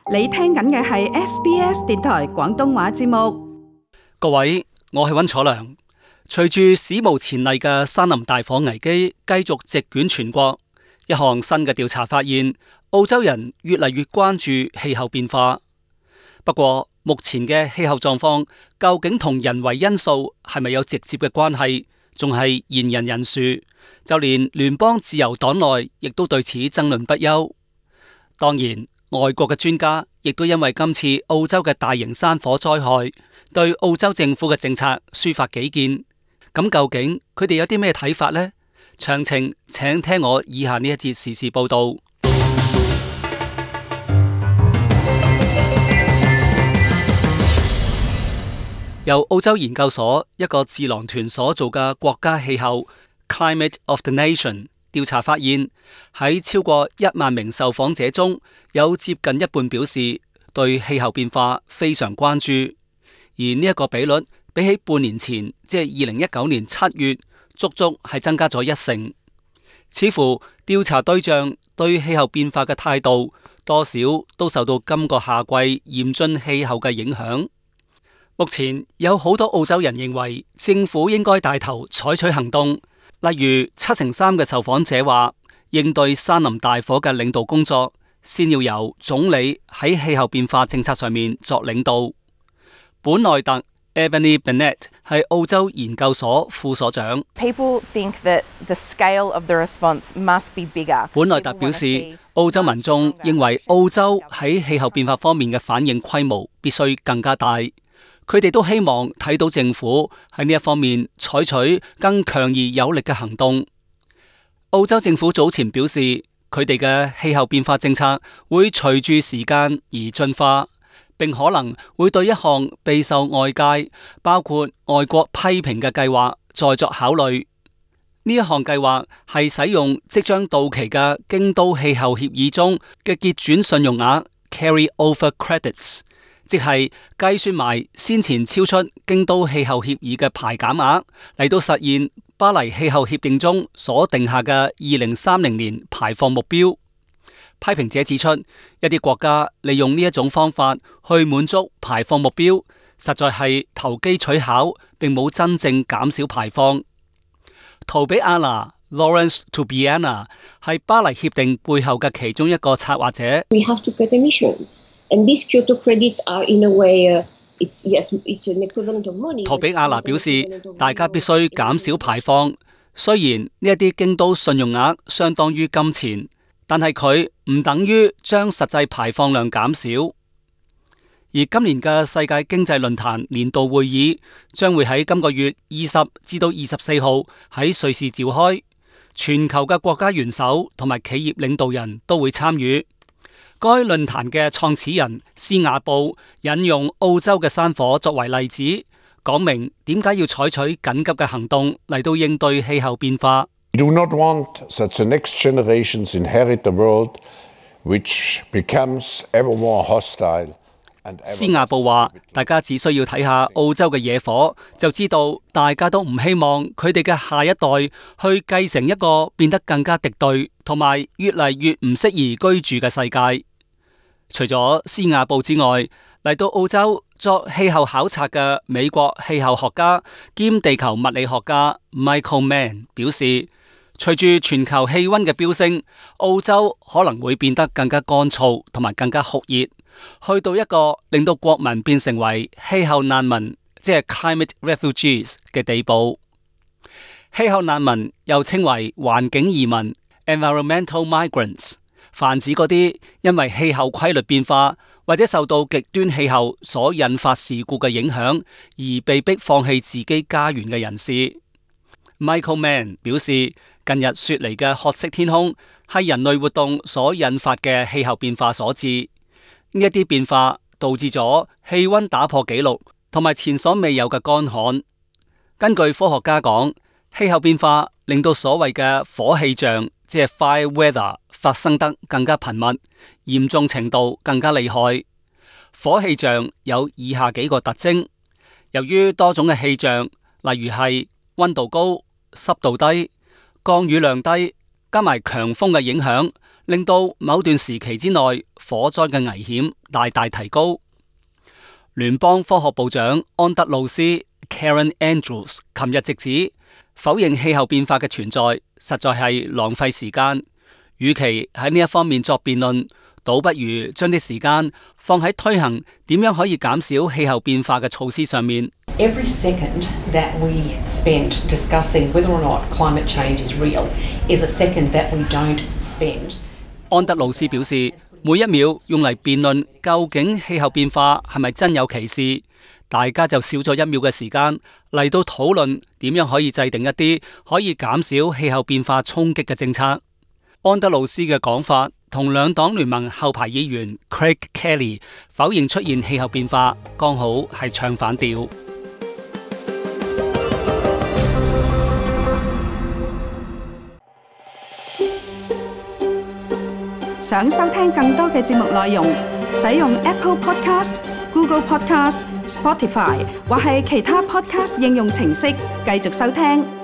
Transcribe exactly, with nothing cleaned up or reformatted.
你聽緊嘅係 S B S 電台廣東話節目。 各位，我係溫楚良。隨住史無前例嘅山林大火危機繼續席捲全國，一項新嘅調查發現，澳洲人越嚟越關注氣候變化。不過，目前嘅氣候狀況究竟同人為因素係咪有直接嘅關係，仲係言人人殊。就連聯邦自由黨內亦都對此爭論不休。當然，外國嘅專家亦都因為今次澳洲嘅大型山火災害，對澳洲政府嘅政策抒發己見。咁究竟佢哋有啲咩睇法呢？詳情請聽我以下呢一節時事報道。由澳洲研究所一個智囊團所做嘅國家氣候 Climate of the Nation 調查發現，喺超過一萬名受訪者中，有接近一半表示對氣候變化非常關注，而呢一個比率比起半年前，即係二零一九年七月，足足係增加咗一成。似乎調查對象對氣候變化嘅態度，多少都受到今個夏季嚴峻氣候嘅影響。目前有好多澳洲人認為政府應該帶頭採取行動，例如七成三嘅受訪者話，應對山林大火嘅領導工作先要由總理喺氣候變化政策上面作領導。本內特 Ebony Bennett 係澳洲研究所副所長。 People think that the scale of the response must be bigger. 本內特表示，澳洲民眾認為澳洲喺氣候變化方面嘅反應規模必須更加大。佢哋都希望睇到政府喺呢一方面採取更強而有力嘅行動。澳洲政府早前表示，佢哋嘅氣候變化政策會隨住時間而進化，並可能會對一項備受外界包括外國批評嘅計劃再作考慮。呢一項計劃係使用即將到期嘅京都氣候協議中嘅結轉信用額 carry over credits。即係計算埋先前超出京都氣候協議嘅排減額，嚟到實現巴黎氣候協定中所定下嘅二零三零年排放目標。批評者指出，一啲國家利用呢一種方法去滿足排放目標，實在係投機取巧，並冇真正減少排放。圖比亞娜 Lawrence Tubiana 係巴黎協定背後嘅其中一個策劃者。 We have to cut emissions. And these Kyoto credits are in a way, uh, it's, yes, it's an equivalent of money. 圖比亞娜表示，大家必須減少排放。雖然呢一啲京都信用額相當於金錢，但係佢唔等於將實際排放量減少。而今年嘅世界經濟論壇年度會議將會喺今個月二十至到二十四號喺瑞士召開，全球嘅國家元首同埋企業領導人都會參與。該論壇嘅創始人施亞布引用澳洲嘅山火作為例子，講明點解要採取緊急嘅行動嚟到應對氣候變化。 We do not want that the next generations inherit a world which becomes ever more hostile. 施亞布話：大家只需要睇下澳洲嘅野火，就知道大家都唔希望佢哋嘅下一代去繼承一個變得更加敵對同埋越嚟越唔適宜居住嘅世界。除咗施亞布之外，嚟到澳洲作氣候考察嘅美國氣候學家兼地球物理學家 Michael Mann 表示，隨住全球氣溫嘅飆升，澳洲可能會變得更加乾燥同埋更加酷熱，去到一個令到國民變成為氣候難民，即係 climate refugees 嘅地步。氣候難民又稱為環境移民 environmental migrants。泛指嗰啲因為氣候規律變化或者受到極端氣候所引發事故嘅影響而被迫放棄自己家園嘅人士。Michael Mann 表示，近日雪梨嘅褐色天空係人類活動所引發嘅氣候變化所致。呢一啲變化導致咗氣溫打破紀錄同埋前所未有嘅乾旱。根據科學家講，氣候變化令到所謂嘅火氣象，即係 fire weather 發生得更加頻密，嚴重程度更加厲害。火氣象有以下幾個特徵：由於多種嘅氣象，例如係溫度高、濕度低、降雨量低，加埋強風嘅影響， 令到某段時期之內火災嘅危險大大提高。聯邦科學部長安德魯斯 Karen Andrews 琴日直指，否認氣候變化嘅存在實在係浪費時間，與其喺呢一方面作辯論，倒不如將啲時間放喺推行點樣可以減少氣候變化嘅措施上面。 Every second that we spend discussing whether or not climate change is real is a second that we don't spend. 安德魯斯表示，每一秒用嚟辯論究竟氣候變化係咪真有其事，大家就少咗一秒嘅時間嚟到討論點樣可以制定一啲可以減少氣候變化衝擊嘅政策。安德魯斯嘅講法同兩黨聯盟後排議員 Craig Kelly 否認出現氣候變化，剛好係唱反調。 想收聽更多嘅節目內容，使用 Apple Podcast、Google Podcast、Spotify 或係其他 Podcast 應用程式繼續收聽。